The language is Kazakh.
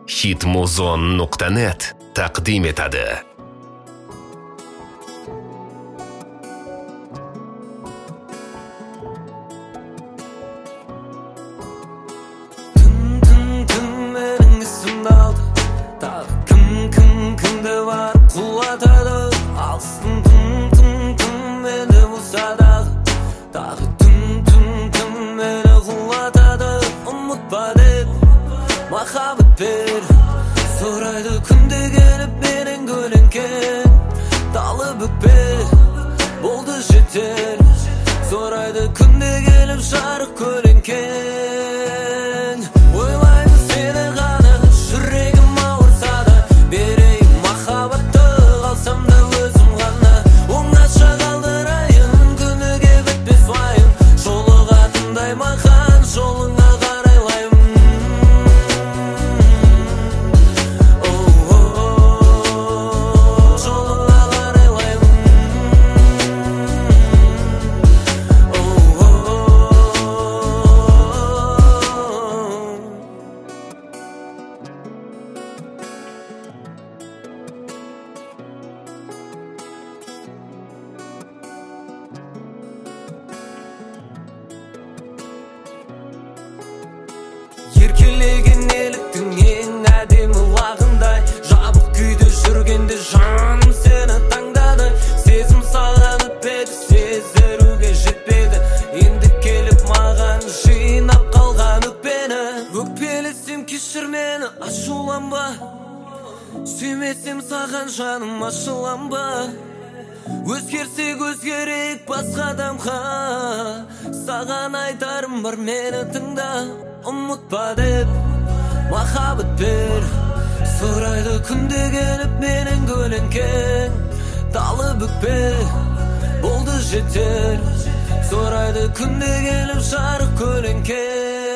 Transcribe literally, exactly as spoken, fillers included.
hitmuzon nuqta net taqdim etadi. Mahabbet bir soraydı kunde gelip menen gölenken dalı bükbe boldu jeter soraydı kunde gelip şarık gölenken oylaydı seni gana yüreğim ağırsa da bereyim mahabbetті қалсам да өзім ғана оңаша қалдырайын күніге бітпес уайым жолығатындай маған жолыңа қарайлаймын. Еркелеген еліктің ең әдемі уағындай жабық күйде жүргенде жаным сені таңдады сезім саған өтпеді сездіруге жетпеді енді келіп маған жинап қалған өкпені өкпелесем кешір мені ашуланба сүймесем саған жаным ашуланба өзгерсек өзгерек басқа адамға саған айтарым бар мені тыңда ұмытпа деп махаббет бер сұрайды күнде келіп менен көленкен далы бүкпе болды жетер сұрайды күнде келіп жарық көленкен